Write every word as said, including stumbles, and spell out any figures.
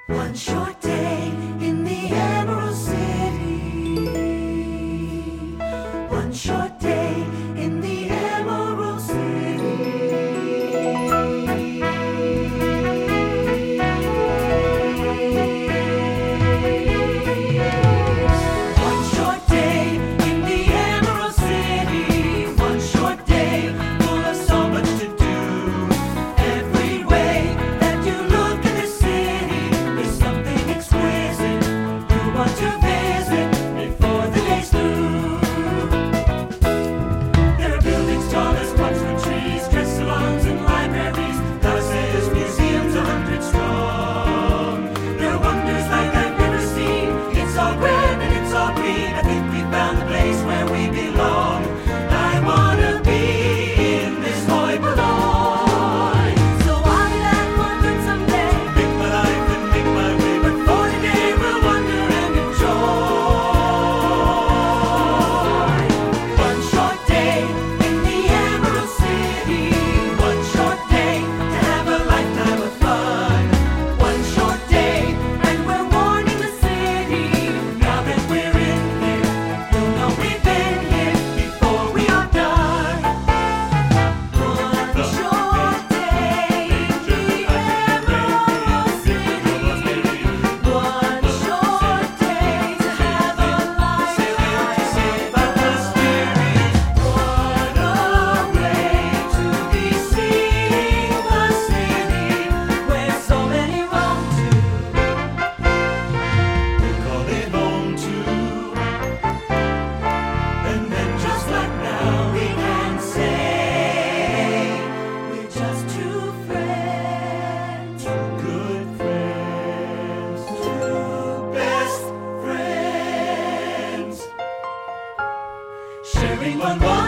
One short day in the Emerald City. One short day in the Emerald City. One short day in the Emerald City. One short day full of so much to do. Every way that you look in the city, there's something exquisite you want to visit before the day's through. There are buildings tall as watchwood trees, dress salons and libraries, palaces, museums a hundred strong. There are wonders like I've never seen. It's all grand and it's all green. I think we found the place where we belong. I wanna be in this hoi polloi. So I'll be that wondering someday. Make my life and make my way, but for today we'll wonder and enjoy. One short day in the Emerald City. One short day to have a lifetime of fun. One short day and we're warning the city. Now that we're in here, you'll know we've been here before we are done. One short day in the Emerald City. One short day to have a lifetime of experience. What a way to be seeing the city where so many roam to. We call it home too. And then just like now we can say we're just two friends, two good friends, two best friends, sharing one.